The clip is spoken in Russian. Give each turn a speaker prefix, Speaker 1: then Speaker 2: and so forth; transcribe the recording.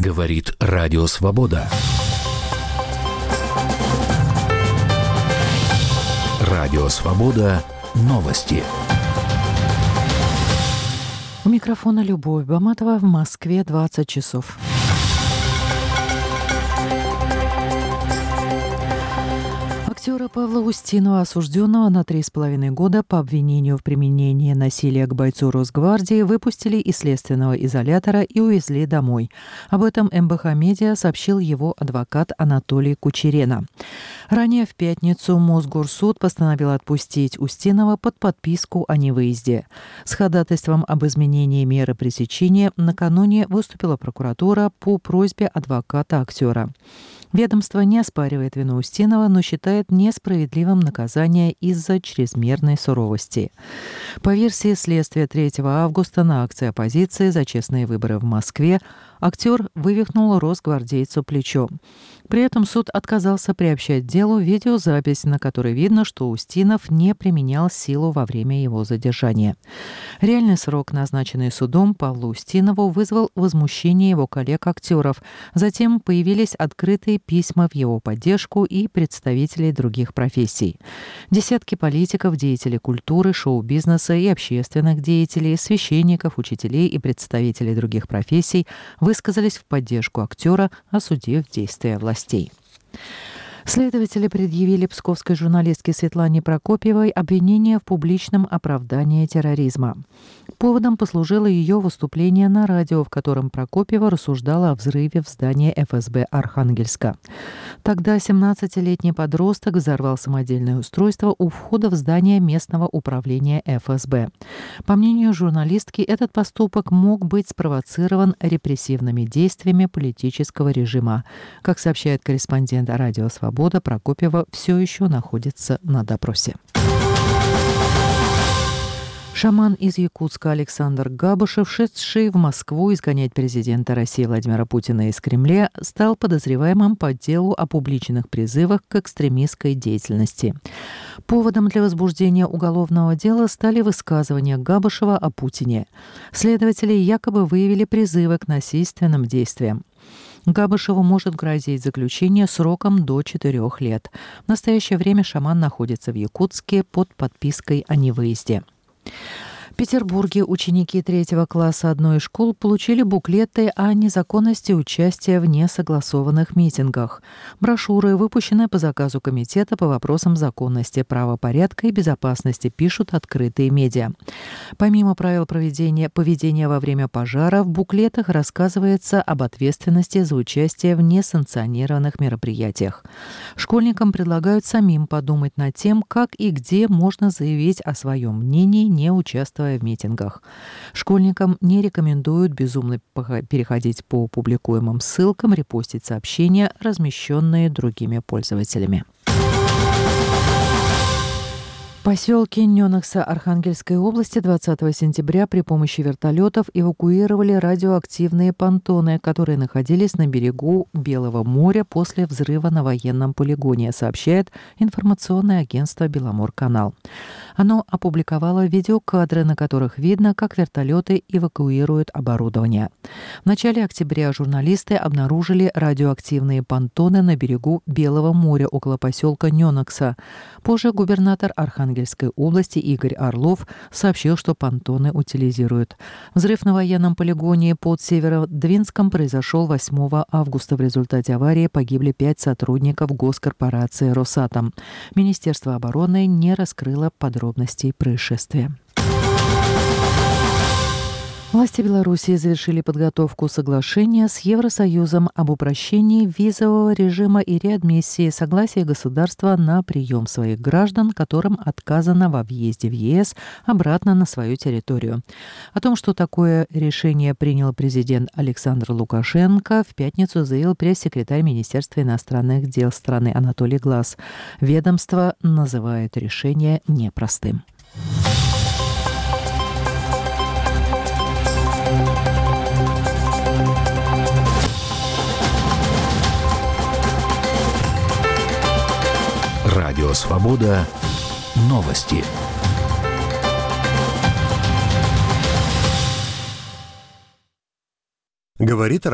Speaker 1: Говорит Радио Свобода. Радио Свобода. Новости.
Speaker 2: У микрофона Любовь Баматова. В Москве 20 часов. Актера Павла Устинова, осужденного на 3,5 года по обвинению в применении насилия к бойцу Росгвардии, выпустили из следственного изолятора и увезли домой. Об этом МБХ Медиа сообщил его адвокат Анатолий Кучерена. Ранее в пятницу Мосгорсуд постановил отпустить Устинова под подписку о невыезде. С ходатайством об изменении меры пресечения накануне выступила прокуратура по просьбе адвоката актера. Ведомство не оспаривает вину Устинова, но считает несправедливым наказание из-за чрезмерной суровости. По версии следствия, 3 августа на акции оппозиции за честные выборы в Москве актер вывихнул росгвардейцу плечо. При этом суд отказался приобщать делу видеозапись, на которой видно, что Устинов не применял силу во время его задержания. Реальный срок, назначенный судом Павлу Устинову, вызвал возмущение его коллег-актеров. Затем появились открытые письма в его поддержку и представителей других профессий. Десятки политиков, деятелей культуры, шоу-бизнеса и общественных деятелей, священников, учителей и представителей других профессий высказались в поддержку актера, осудив действия властей. Следователи предъявили псковской журналистке Светлане Прокопьевой обвинение в публичном оправдании терроризма. Поводом послужило ее выступление на радио, в котором Прокопьева рассуждала о взрыве в здании ФСБ Архангельска. Тогда 17-летний подросток взорвал самодельное устройство у входа в здание местного управления ФСБ. По мнению журналистки, этот поступок мог быть спровоцирован репрессивными действиями политического режима. Как сообщает корреспондент Радио Свобода, Прокопьева все еще находится на допросе. Шаман из Якутска Александр Габышев, шедший в Москву изгонять президента России Владимира Путина из Кремля, стал подозреваемым по делу о публичных призывах к экстремистской деятельности. Поводом для возбуждения уголовного дела стали высказывания Габышева о Путине. Следователи якобы выявили призывы к насильственным действиям. Габышеву может грозить заключение сроком до 4 лет. В настоящее время шаман находится в Якутске под подпиской о невыезде. В Петербурге ученики 3 класса одной из школ получили буклеты о незаконности участия в несогласованных митингах. Брошюры, выпущенные по заказу Комитета по вопросам законности, правопорядка и безопасности, пишут открытые медиа. Помимо правил поведения во время пожара, в буклетах рассказывается об ответственности за участие в несанкционированных мероприятиях. Школьникам предлагают самим подумать над тем, как и где можно заявить о своем мнении, не участвуя в митингах. Школьникам не рекомендуют безумно переходить по публикуемым ссылкам, репостить сообщения, размещенные другими пользователями. В поселке Нёнокса Архангельской области 20 сентября при помощи вертолетов эвакуировали радиоактивные понтоны, которые находились на берегу Белого моря после взрыва на военном полигоне, сообщает информационное агентство «Беломорканал». Оно опубликовало видеокадры, на которых видно, как вертолеты эвакуируют оборудование. В начале октября журналисты обнаружили радиоактивные понтоны на берегу Белого моря около поселка Нёнокса. Позже губернатор Архангельской области Игорь Орлов сообщил, что понтоны утилизируют. Взрыв на военном полигоне под Северодвинском произошел 8 августа. В результате аварии погибли 5 сотрудников госкорпорации «Росатом». Министерство обороны не раскрыло подробностей происшествия. Власти Беларуси завершили подготовку соглашения с Евросоюзом об упрощении визового режима и реадмиссии, согласия государства на прием своих граждан, которым отказано во въезде в ЕС обратно на свою территорию. О том, что такое решение принял президент Александр Лукашенко, в пятницу заявил пресс-секретарь Министерства иностранных дел страны Анатолий Глаз. Ведомство называет решение непростым.
Speaker 1: Радио Свобода. Новости.
Speaker 3: Говорит